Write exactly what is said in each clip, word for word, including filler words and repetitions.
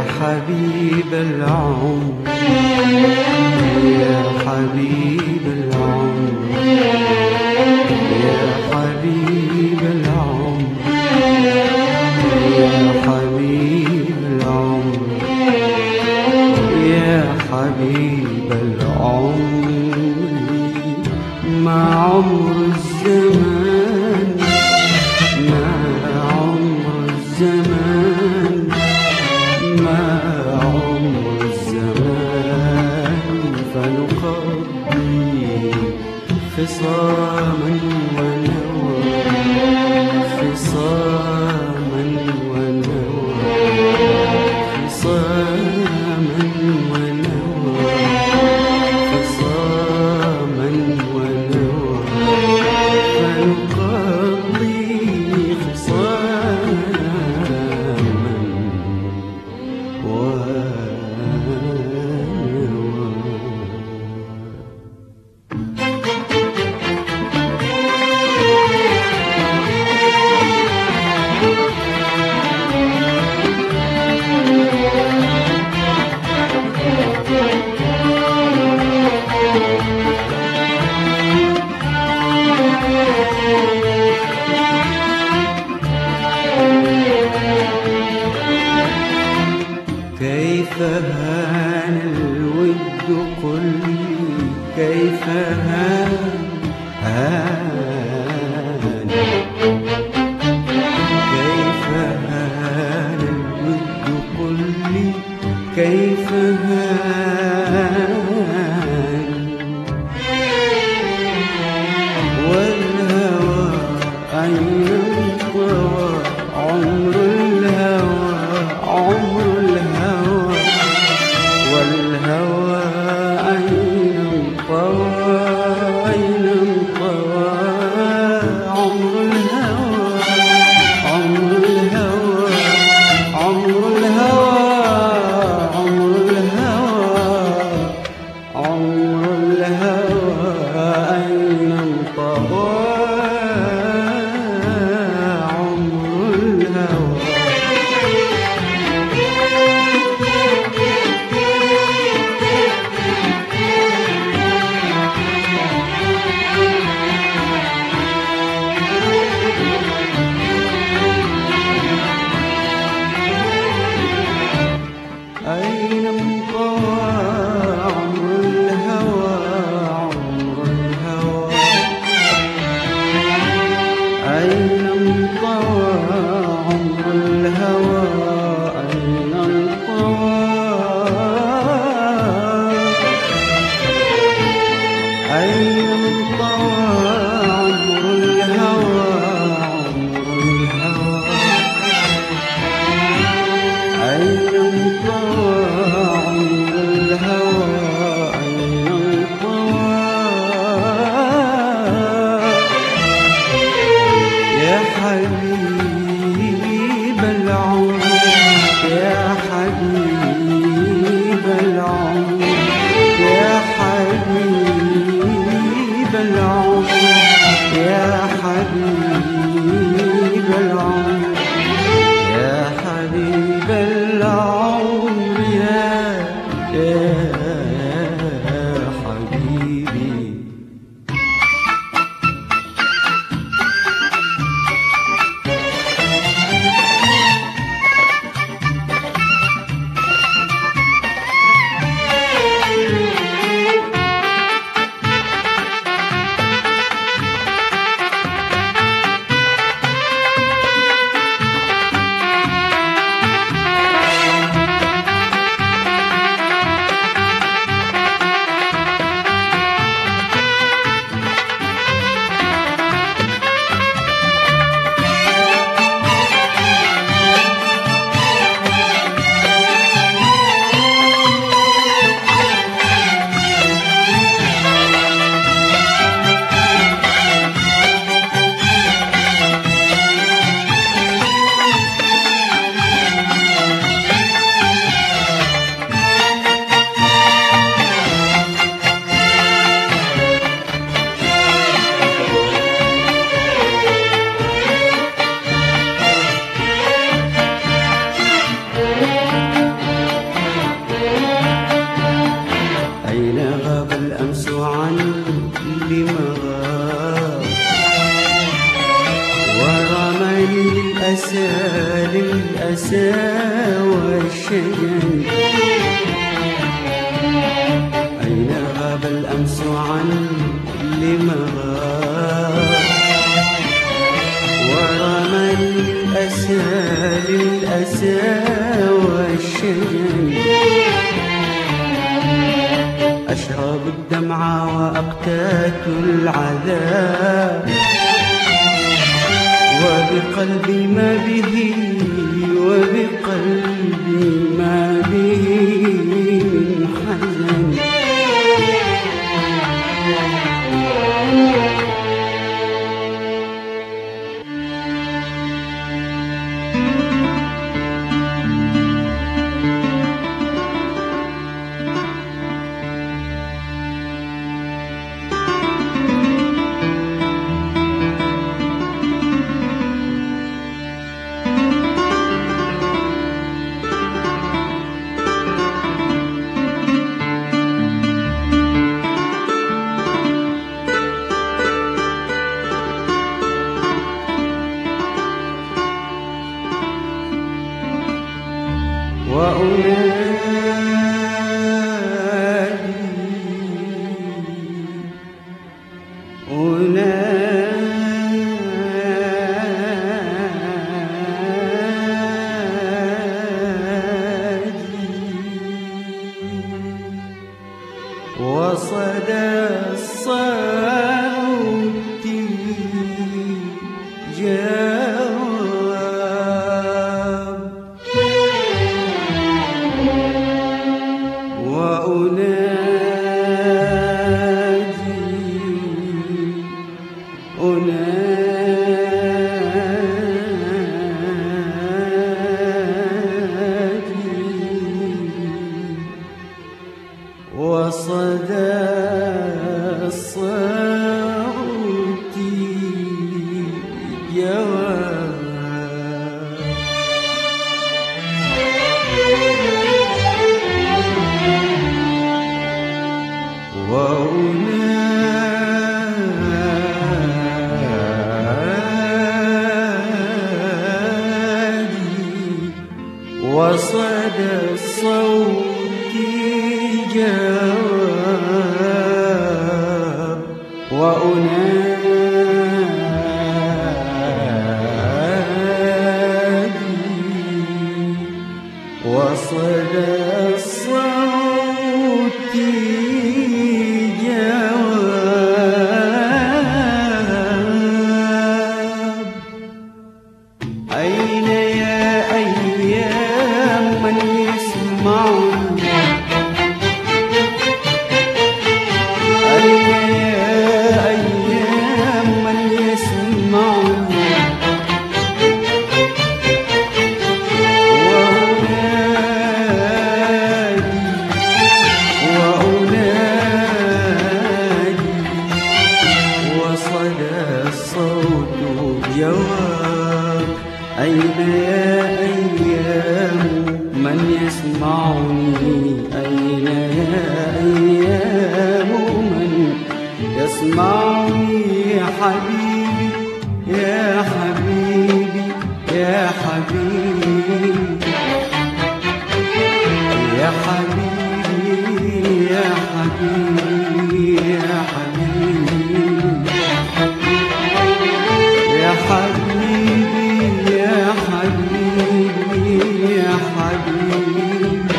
حبيب العمر يا حبيب العمر يا حبيب العمر يا حبيب العمر يا حبيب العمر ما عمر الزمان ما عمر الزمان ما عمر الزمان فنقضي خصاما ونوى خصاما ونوى خصاما ونوى خصاما ونوى فنقضي خصاما ونوى. كيف هان الود قل لي كيف هان هان كيف هان الود قل لي كيف هان والهوى أين انطوى عمر الهوى عمر الهوى والهوى أين انطوى الأسى للأسى والشجن. أين غاب الأمس عن لما غاب، ورمى الأسى للأسى والشجن. أشرب الدمع وأقتات العذاب، وبقلبي ما به وبقلبي ما به من حزن. وصدى الصوت جواب، وأنادي أنادي وصدى الصوت جواب. وأنادي وصدى الصوت جواب، وأنادي وصدى الصوت جواب. أين يا أيام من يسمعني، أين يا أيام من يسمعني، وأنادي وأنادي وصدى الصوت جواب. أين يا أيام من يسمعني، أين يا أيام من يسمعني. يا حبيبي يا حبيبي يا حبيبي يا حبيبي يا حبيبي يا حبيبي يا حبيبي يا حبيبي يا حبيبي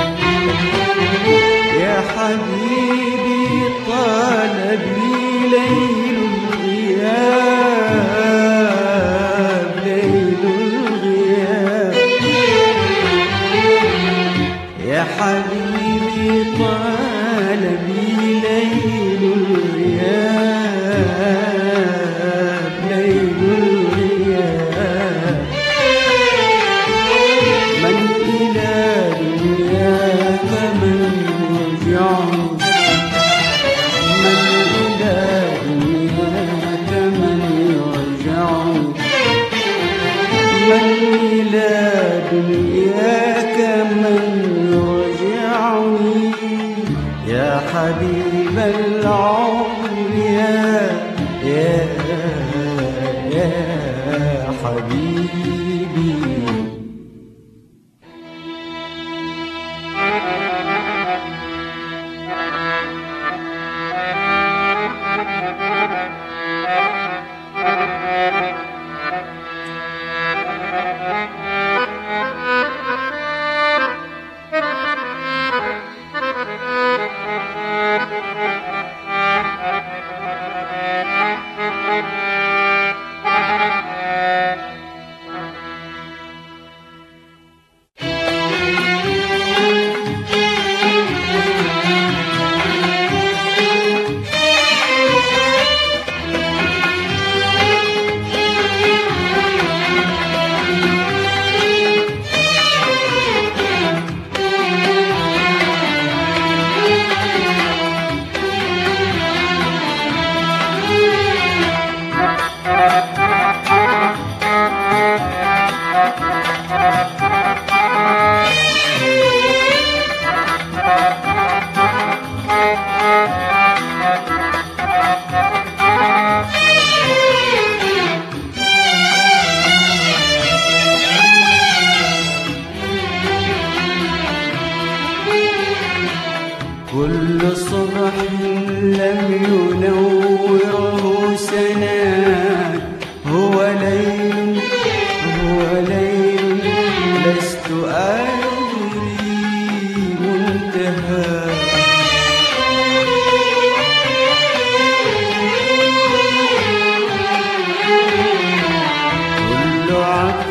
يا حبيبي. طال بي ليل الغياب، ليل الغياب يا حبيبي. طال بي ليل الغياب، ليل الغياب. من إلى دنياك من رجعني، من إلى دنياك من رجعني، من إلى دنياك من رجعني. يا حبيب العمر يا يا يا حبيبي.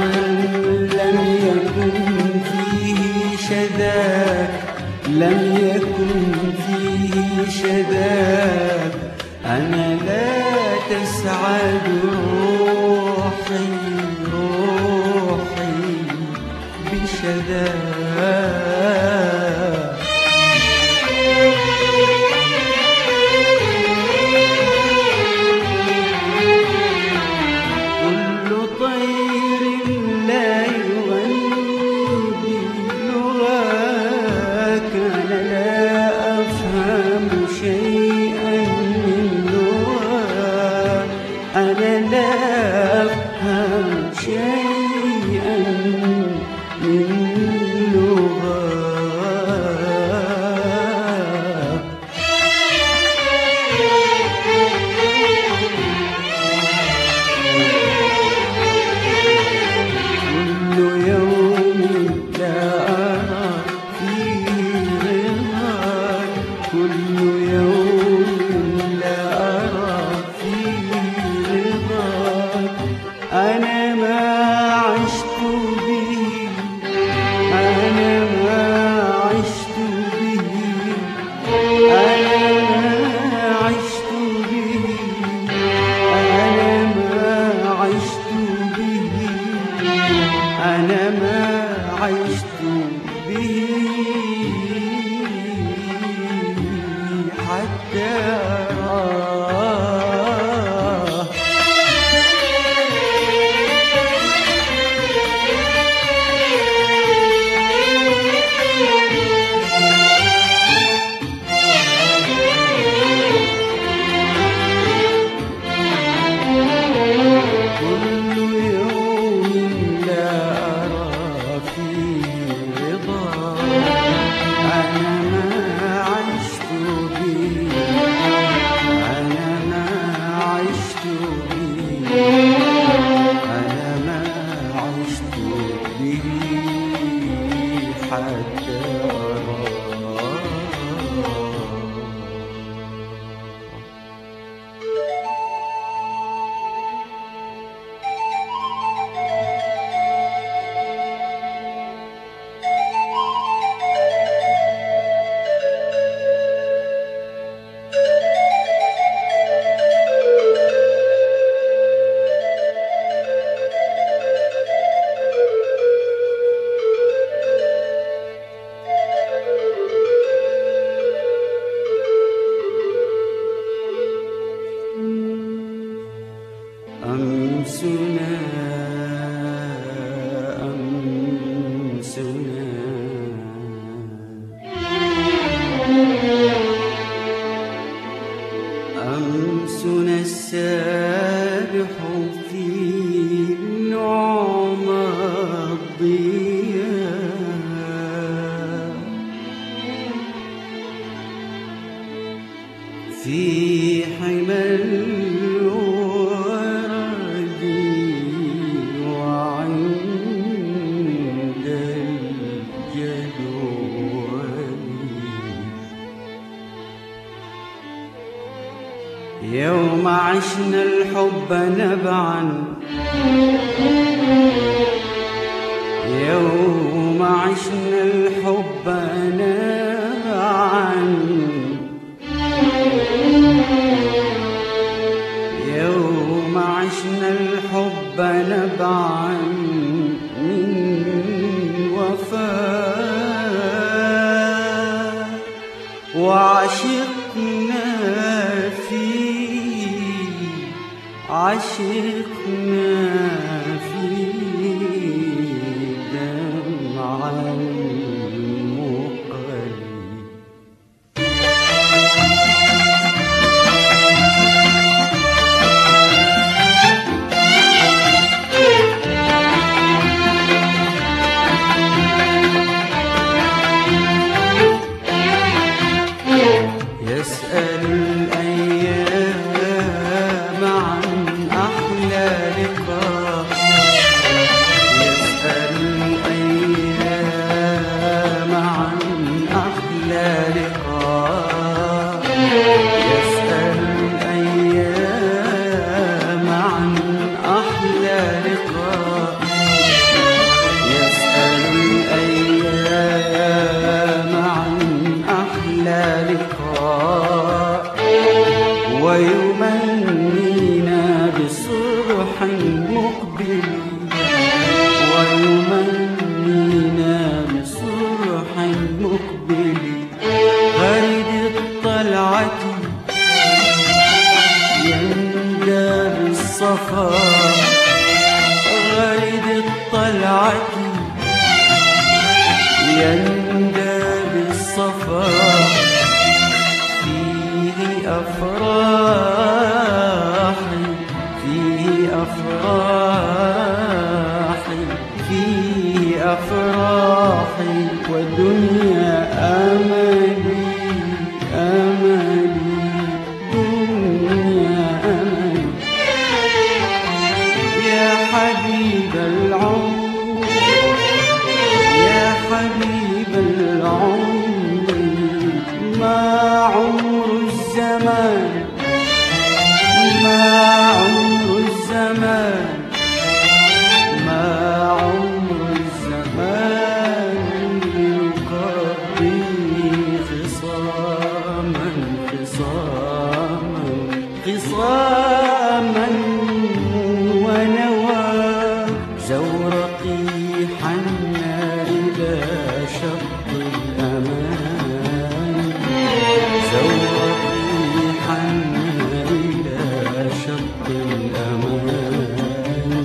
لم يكن فيه شذاذ لم يكن فيه شذاذ أنا لا تسعد روحي روحي بشذاذ كل طير لا يغني بلغاك أنا لا أفهم شيئا من لغاك أنا لا أفهم شيئا من لغاك كل يوم لا أرى فيه رضاك كل يوم لا أرى فيه رضاك أنا ما عشت به أنا ما عشت به أنا ما عشت به أنا ما عشت به أنا ما عشت به حتى أراه كل يوم لا أرى فيه رضاك أنا ما عشت به أنا ما عشت به أنا ما عشت به حتى أراه أمسنا أمسنا أمسنا السابح في نعمى الضياء في حمى الورد وعند الجدول يوم عشنا الحب نبعا يوم عشنا الحب نبعا يوم عشنا الحب نبعا من وفاء وعشقنا فيه عشقنا فيه دمعا مقلي يندى بالصفا فيه أفراحي فيه أفراحي فيه أفراحي ودنيا أملي أملي دنيا أملي يا حبيب العمر يا حبيب العمر ما عمر الزمان ما عمر الزمان ما عمر الزمان يقضي خصاما خصاما خصاما ونوى زورقي حنى إلى شط الأمان زورقي حنى إلى شط الأمان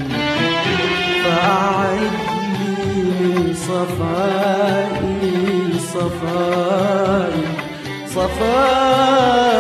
فأعد لي من صفائي صفائي صفائي